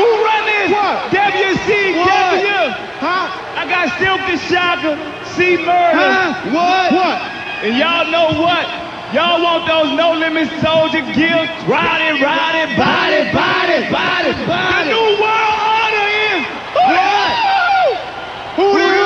Who run this? What? WCW. Huh? I got Silky Shocker, C Murder. Huh? What? And y'all know what? Y'all want those No Limit Soldier Guild? Ride it, body. The new world order is. What? Who do you